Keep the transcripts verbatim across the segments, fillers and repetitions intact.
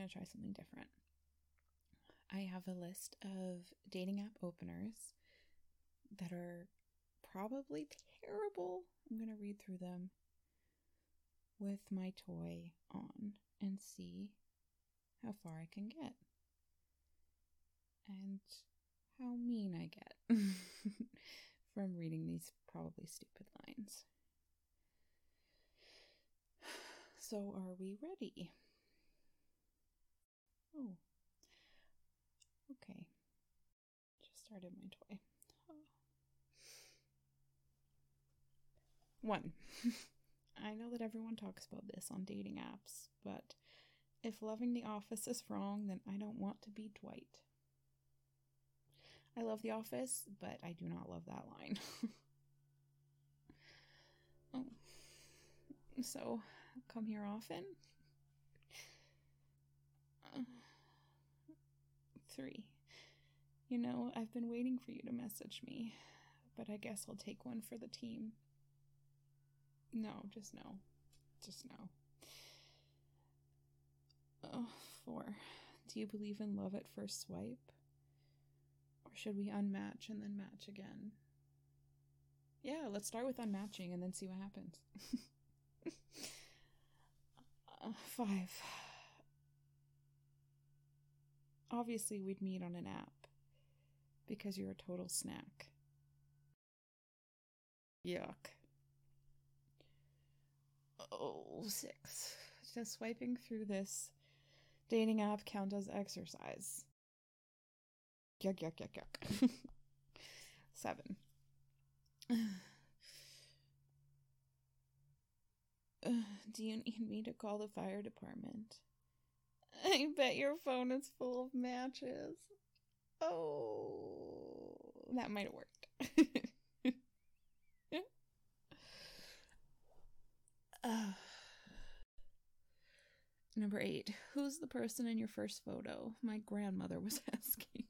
to try something different. I have a list of dating app openers that are probably terrible. I'm going to read through them with my toy on and see how far I can get. And how mean I get from reading these probably stupid lines. So are we ready? Oh. Okay. Just started my toy. Oh. One. I know that everyone talks about this on dating apps, but if loving The Office is wrong, then I don't want to be Dwight. I love The Office, but I do not love that line. Oh. So, come here often? Uh, three. You know, I've been waiting for you to message me, but I guess I'll take one for the team. No, just no. Just no. Oh, four. Do you believe in love at first swipe? Or should we unmatch and then match again? Yeah, let's start with unmatching and then see what happens. uh, five. Obviously, we'd meet on an app. Because you're a total snack. Yuck. Oh, six. Does swiping through this dating app count as exercise? Yuck, yuck, yuck, yuck. Seven. Uh, do you need me to call the fire department? I bet your phone is full of matches. Oh, that might have worked. uh, number eight. Who's the person in your first photo? My grandmother was asking.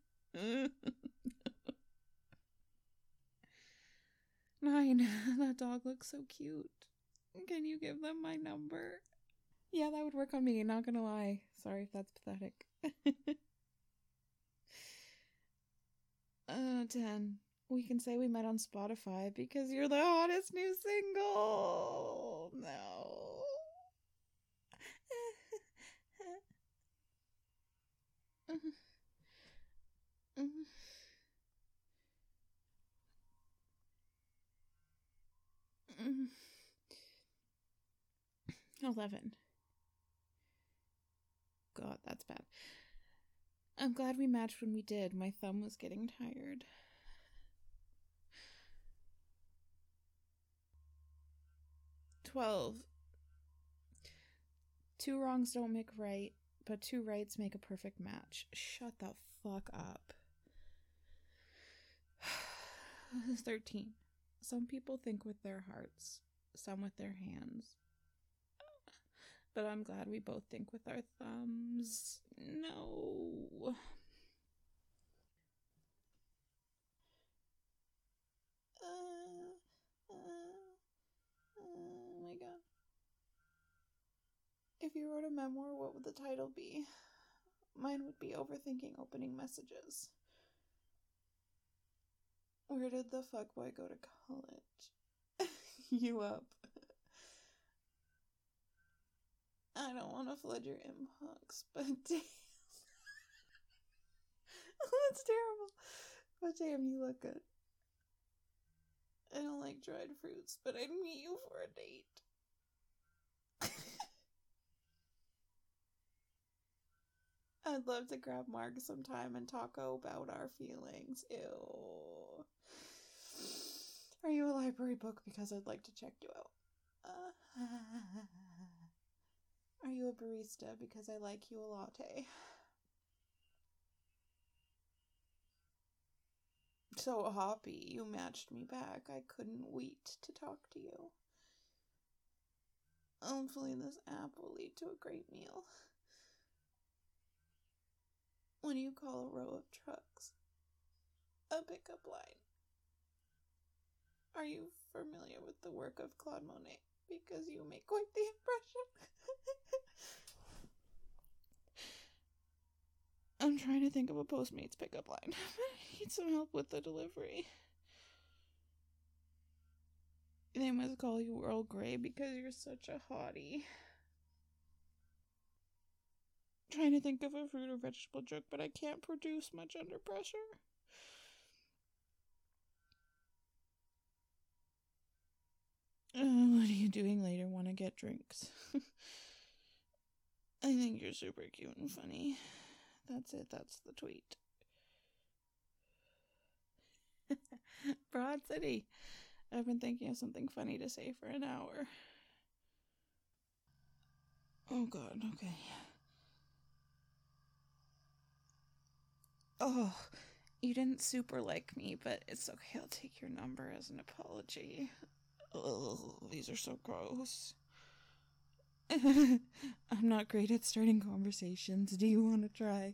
Nine. That dog looks so cute. Can you give them my number? Yeah, that would work on me, not gonna lie. Sorry if that's pathetic. uh, ten. We can say we met on Spotify because you're the hottest new single. No. Eleven. God, that's bad. I'm glad we matched when we did. My thumb was getting tired. Twelve. Two wrongs don't make right, but two rights make a perfect match. Shut the fuck up. Thirteen. Some people think with their hearts, some with their hands. But I'm glad we both think with our thumbs. No. Uh, uh, oh my god. If you wrote a memoir, what would the title be? Mine would be Overthinking Opening Messages. Where did the fuckboy go to college? You up. I don't want to flood your inbox, but damn. That's terrible. But damn, you look good. I don't like dried fruits, but I'd meet you for a date. I'd love to grab Mark sometime and talk about our feelings. Ew. Are you a library book? Because I'd like to check you out. Uh, are you a barista? Because I like you a latte. So hoppy, you matched me back. I couldn't wait to talk to you. Hopefully this app will lead to a great meal. When you call a row of trucks a pickup line. Are you familiar with the work of Claude Monet? Because you make quite the impression. to think of a Postmates pickup line. I need some help with the delivery. They must call you Earl Grey because you're such a hottie. Trying to think of a fruit or vegetable joke, but I can't produce much under pressure. Uh, what are you doing later? Want to get drinks? I think you're super cute and funny. That's it. That's the tweet. Broad City. I've been thinking of something funny to say for an hour. Oh god, okay. Oh, you didn't super like me, but it's okay. I'll take your number as an apology. Oh, these are so gross. I'm not great at starting conversations. Do you want to try?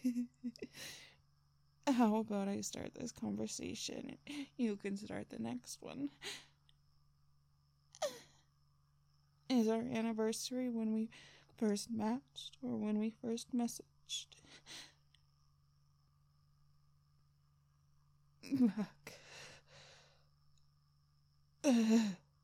How about I start this conversation? You can start the next one. Is our anniversary when we first matched or when we first messaged? Fuck. Uh,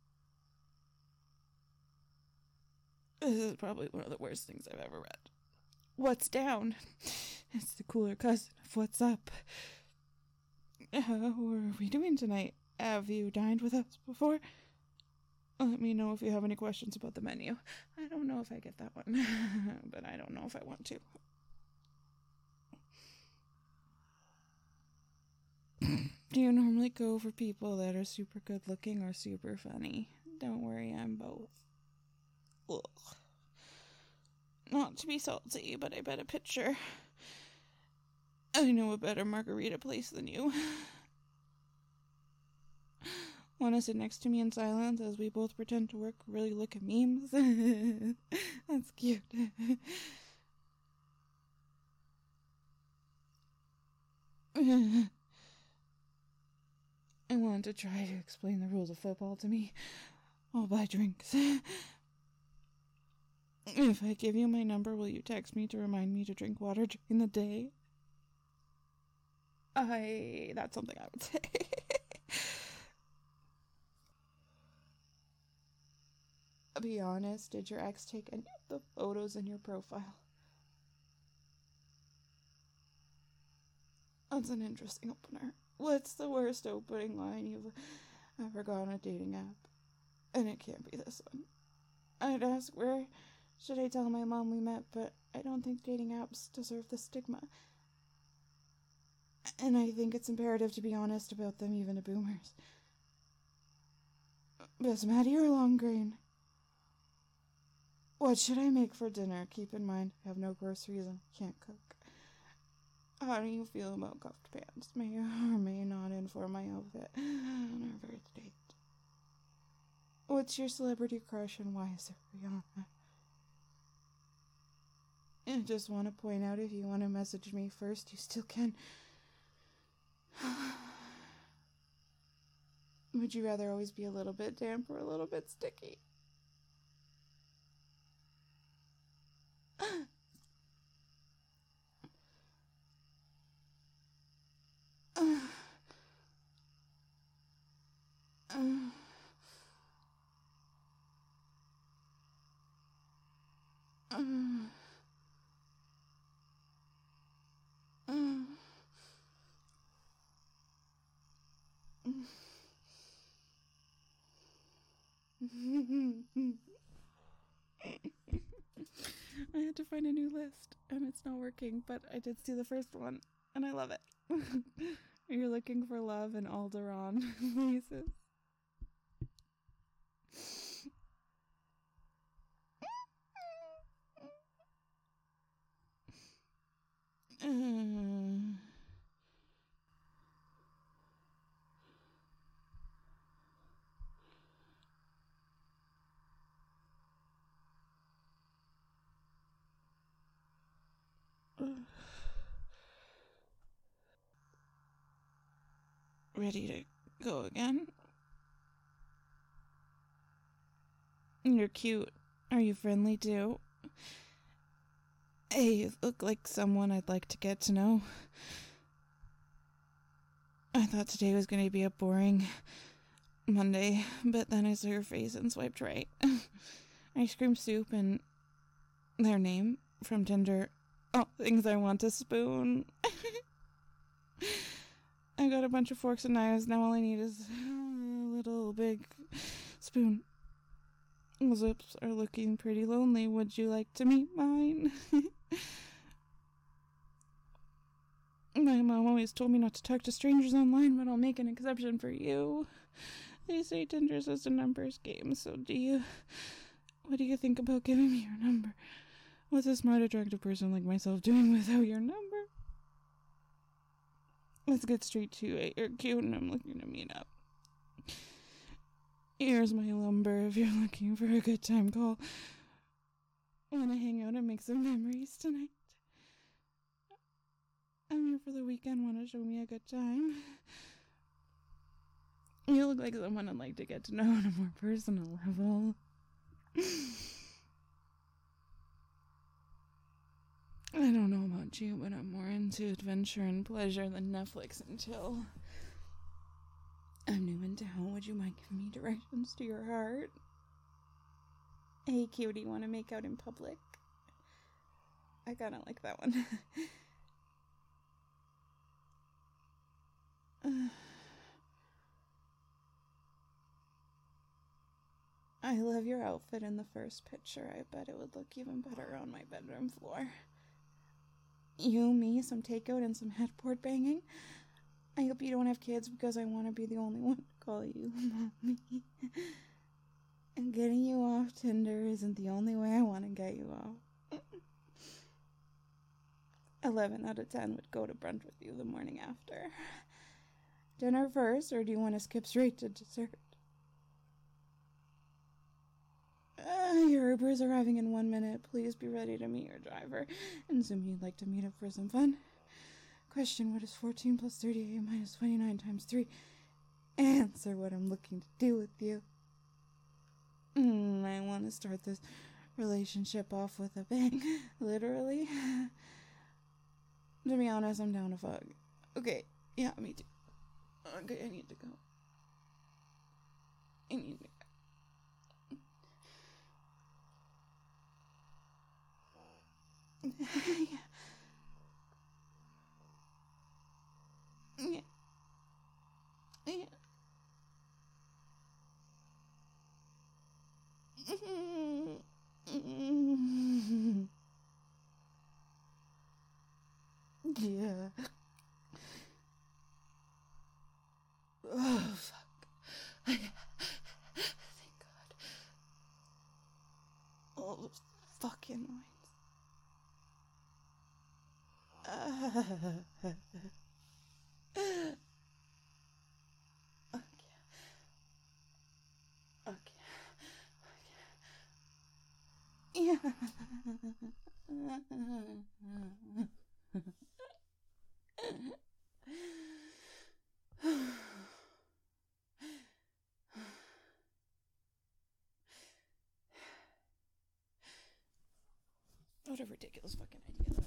this is probably one of the worst things I've ever read. What's down? It's the cooler cousin of what's up. Uh, what are we doing tonight? Have you dined with us before? Let me know if you have any questions about the menu. I don't know if I get that one, but I don't know if I want to. Do you normally go for people that are super good looking or super funny? Don't worry, I'm both. Ugh. Not to be salty, but I bet a picture. I know a better margarita place than you. Want to sit next to me in silence as we both pretend to work really look at memes? That's cute. I want to try to explain the rules of football to me. I'll buy drinks. If I give you my number, will you text me to remind me to drink water during the day? I... That's something I would say. Be honest, did your ex take any of the photos in your profile? That's an interesting opener. What's the worst opening line you've ever got on a dating app? And it can't be this one. I'd ask where should I tell my mom we met, but I don't think dating apps deserve the stigma. And I think it's imperative to be honest about them, even to boomers. Basmati or long grain? What should I make for dinner? Keep in mind, I have no groceries and can't cook. How do you feel about cuffed pants? May or may not inform my outfit on our first date. What's your celebrity crush and why is it Rihanna? I just want to point out, if you want to message me first, you still can. Would you rather always be a little bit damp or a little bit sticky? uh, uh, uh, uh, I had to find a new list, and it's not working, but I did see the first one, and I love it. You're looking for love in Alderaan places. Uh, Ready to go again? You're cute. Are you friendly too? Hey, you look like someone I'd like to get to know. I thought today was going to be a boring Monday, but then I saw your face and swiped right. Ice cream soup and their name from Tinder. Oh, things I want to spoon. I got a bunch of forks and knives. Now all I need is a little big spoon. Those lips are looking pretty lonely. Would you like to meet mine? My mom always told me not to talk to strangers online, but I'll make an exception for you. They say Tinder's is a numbers game, so do you... What do you think about giving me your number? What's a smart, attractive person like myself doing without your number? Let's get straight to it. You're cute and I'm looking to meet up. Here's my number if you're looking for a good time call. Wanna hang out and make some memories tonight? I'm here for the weekend. Wanna show me a good time? You look like someone I'd like to get to know on a more personal level. I don't know about you, but I'm more into adventure and pleasure than Netflix until I'm new in town. Would you mind giving me directions to your heart? Hey, cutie, want to make out in public? I kind of like that one. uh, I love your outfit in the first picture. I bet it would look even better on my bedroom floor. You, me, some takeout, and some headboard banging. I hope you don't have kids because I want to be the only one to call you mommy. And getting you off Tinder isn't the only way I want to get you off. eleven out of ten would go to brunch with you the morning after. Dinner first, or do you want to skip straight to dessert? Uh, your Uber's arriving in one minute. Please be ready to meet your driver. And assume you'd like to meet up for some fun. Question, what is fourteen plus thirty-eight minus twenty-nine times three? Answer what I'm looking to do with you. Mm, I want to start this relationship off with a bang. Literally. To be honest, I'm down to fuck. Okay, yeah, me too. Okay, I need to go. I need to go. yeah. Yeah. Yeah. Yeah. Oh, fuck. Thank God. All those fucking lines. Uh, okay. Okay. Yeah. What a ridiculous fucking idea.